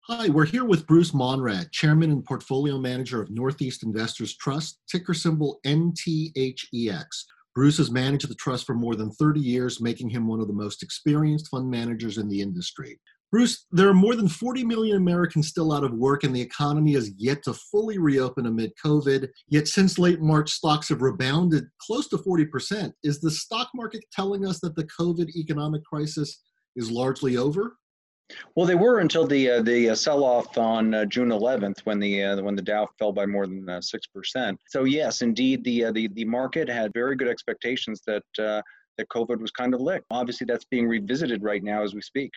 Hi, we're here with Bruce Monrad, Chairman and Portfolio Manager of Northeast Investors Trust, ticker symbol NTHEX. Bruce has managed the trust for more than 30 years, making him one of the most experienced fund managers in the industry. Bruce, there are more than 40 million Americans still out of work, and the economy has yet to fully reopen amid COVID. Yet since late March, stocks have rebounded close to 40%. Is the stock market telling us that the COVID economic crisis is largely over? Well, they were until the sell-off on June 11th, when the Dow fell by more than 6%. So yes, indeed, the market had very good expectations that COVID was kind of licked. Obviously, that's being revisited right now as we speak.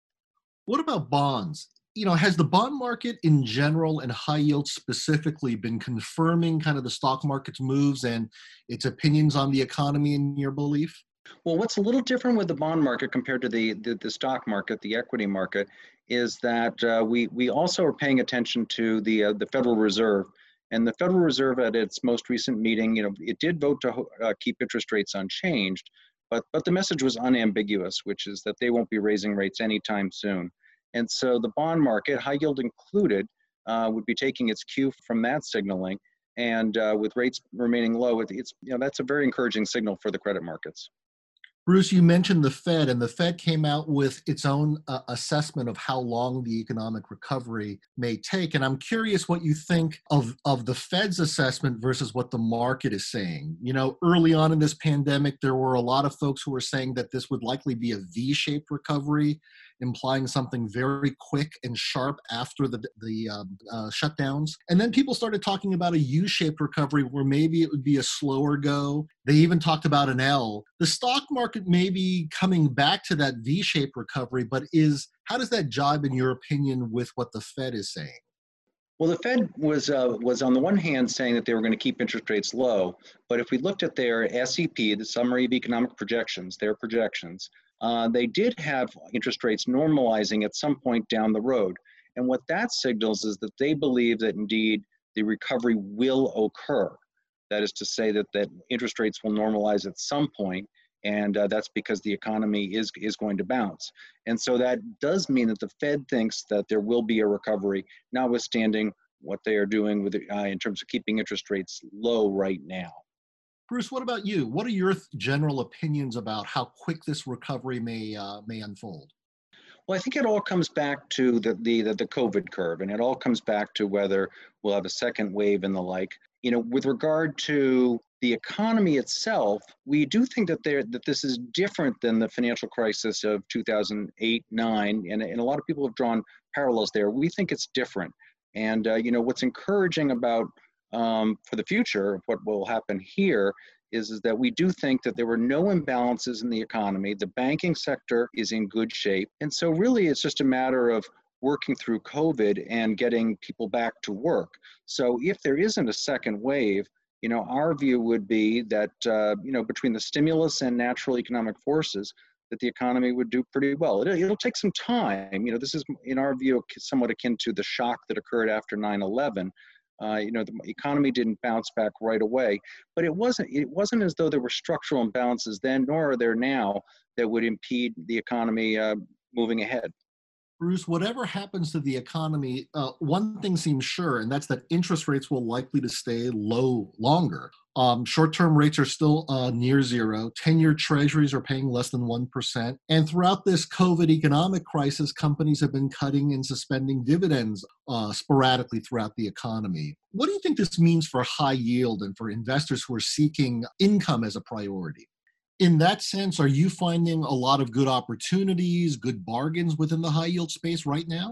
What about bonds? Has the bond market in general and high yield specifically been confirming kind of the stock market's moves and its opinions on the economy in your belief? Well, what's a little different with the bond market compared to the stock market, the equity market, is that we also are paying attention to the Federal Reserve. And the Federal Reserve, at its most recent meeting, it did vote to keep interest rates unchanged, but the message was unambiguous, which is that they won't be raising rates anytime soon. And so the bond market, high yield included, would be taking its cue from that signaling. And with rates remaining low, it's that's a very encouraging signal for the credit markets. Bruce, you mentioned the Fed, and the Fed came out with its own assessment of how long the economic recovery may take. And I'm curious what you think of the Fed's assessment versus what the market is saying. Early on in this pandemic, there were a lot of folks who were saying that this would likely be a V-shaped recovery, implying something very quick and sharp after the shutdowns. And then people started talking about a U-shaped recovery where maybe it would be a slower go. They even talked about an L. The stock market may be coming back to that V-shaped recovery, but how does that jibe, in your opinion, with what the Fed is saying? Well, the Fed was on the one hand saying that they were going to keep interest rates low, but if we looked at their SEP, the Summary of Economic Projections, their projections, they did have interest rates normalizing at some point down the road. And what that signals is that they believe that indeed the recovery will occur. That is to say that interest rates will normalize at some point, and that's because the economy is going to bounce. And so that does mean that the Fed thinks that there will be a recovery, notwithstanding what they are doing with in terms of keeping interest rates low right now. Bruce, what about you? What are your general opinions about how quick this recovery may unfold? Well, I think it all comes back to the COVID curve, and it all comes back to whether we'll have a second wave and the like. With regard to the economy itself, we do think that this is different than the financial crisis of 2008, 9, and a lot of people have drawn parallels there. We think it's different, and what's encouraging about for the future of what will happen here is that we do think that there were no imbalances in the economy. The banking sector is in good shape. And so really it's just a matter of working through COVID and getting people back to work. So if there isn't a second wave, our view would be that, between the stimulus and natural economic forces, that the economy would do pretty well. It'll take some time. This is, in our view, somewhat akin to the shock that occurred after 9/11. The economy didn't bounce back right away, but it wasn't as though there were structural imbalances then, nor are there now, that would impede the economy moving ahead. Bruce, whatever happens to the economy, one thing seems sure, and that's that interest rates will likely to stay low longer. Short-term rates are still near zero. 10-year treasuries are paying less than 1%. And throughout this COVID economic crisis, companies have been cutting and suspending dividends sporadically throughout the economy. What do you think this means for high yield and for investors who are seeking income as a priority? In that sense, are you finding a lot of good opportunities, good bargains within the high yield space right now?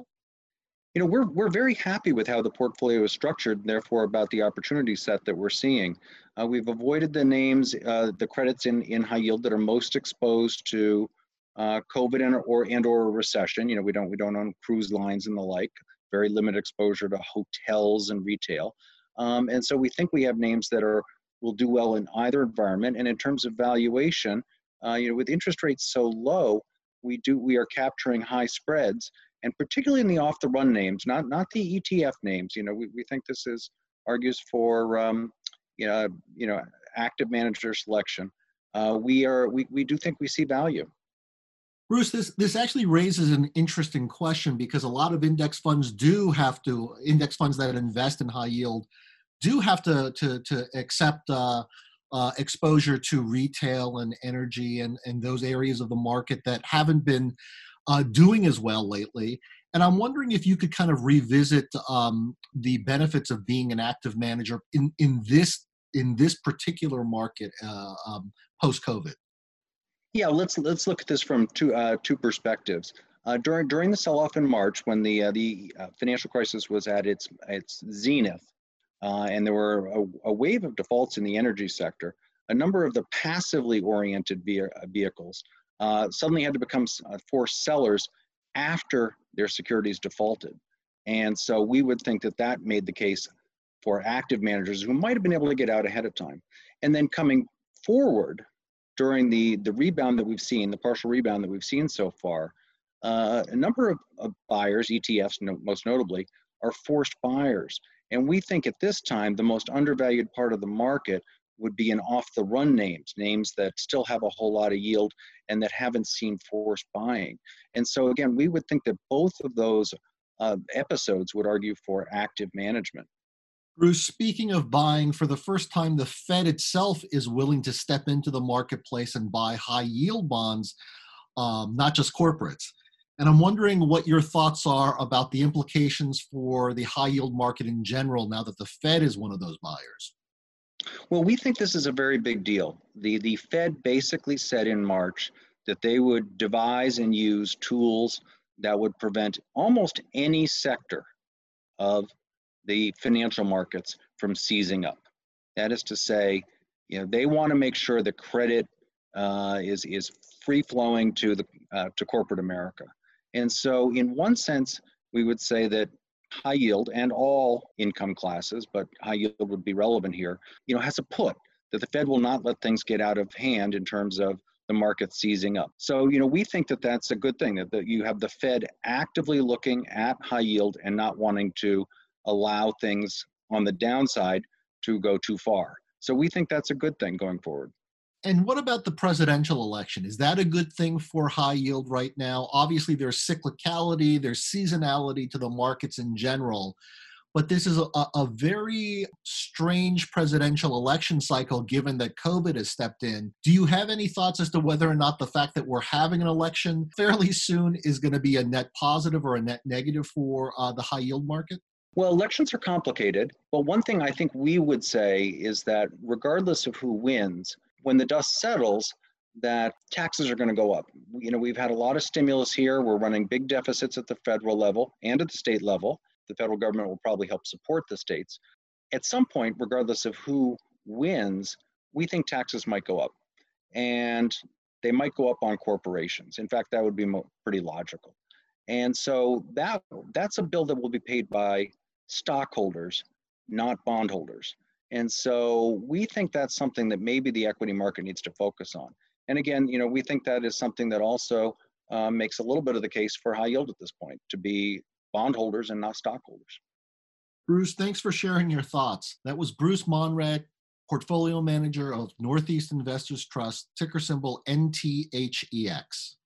We're very happy with how the portfolio is structured, and therefore about the opportunity set that we're seeing. We've avoided the names, the credits in high yield that are most exposed to COVID and or a recession. We don't own cruise lines and the like. Very limited exposure to hotels and retail, and so we think we have names that will do well in either environment. And in terms of valuation, with interest rates so low, we are capturing high spreads, and particularly in the off the run names, not the ETF names. We think this argues for active manager selection. We do think we see value. Bruce, this actually raises an interesting question because a lot of index funds that invest in high yield do have to accept exposure to retail and energy and those areas of the market that haven't been doing as well lately. And I'm wondering if you could kind of revisit the benefits of being an active manager in this particular market post COVID. Yeah, let's look at this from two perspectives. During the sell-off in March, when the financial crisis was at its zenith, and there were a wave of defaults in the energy sector, a number of the passively oriented vehicles suddenly had to become forced sellers after their securities defaulted. And so we would think that that made the case for active managers who might have been able to get out ahead of time. And then coming forward during the rebound that we've seen, the partial rebound that we've seen so far, a number of buyers, ETFs most notably, are forced buyers. And we think at this time, the most undervalued part of the market would be in off-the-run names that still have a whole lot of yield and that haven't seen forced buying. And so again, we would think that both of those episodes would argue for active management. Bruce, speaking of buying, for the first time, the Fed itself is willing to step into the marketplace and buy high yield bonds, not just corporates. And I'm wondering what your thoughts are about the implications for the high yield market in general now that the Fed is one of those buyers. Well, we think this is a very big deal. The Fed basically said in March that they would devise and use tools that would prevent almost any sector of the financial markets from seizing up. That is to say, they want to make sure that credit is free flowing to corporate America. And so, in one sense, we would say that high yield and all income classes, but high yield would be relevant here, has a put that the Fed will not let things get out of hand in terms of the market seizing up. So, we think that that's a good thing, that you have the Fed actively looking at high yield and not wanting to allow things on the downside to go too far. So we think that's a good thing going forward. And what about the presidential election? Is that a good thing for high yield right now? Obviously, there's cyclicality, there's seasonality to the markets in general, but this is a very strange presidential election cycle given that COVID has stepped in. Do you have any thoughts as to whether or not the fact that we're having an election fairly soon is going to be a net positive or a net negative for the high yield market? Well, elections are complicated, but one thing I think we would say is that regardless of who wins, when the dust settles, that taxes are going to go up. We've had a lot of stimulus here. We're running big deficits at the federal level and at the state level. The federal government will probably help support the states. At some point, regardless of who wins, we think taxes might go up. And they might go up on corporations. In fact, that would be pretty logical. And so that's a bill that will be paid by stockholders, not bondholders. And so we think that's something that maybe the equity market needs to focus on. And again, we think that is something that also makes a little bit of the case for high yield at this point, to be bondholders and not stockholders. Bruce, thanks for sharing your thoughts. That was Bruce Monrad, portfolio manager of Northeast Investors Trust, ticker symbol NTHEX.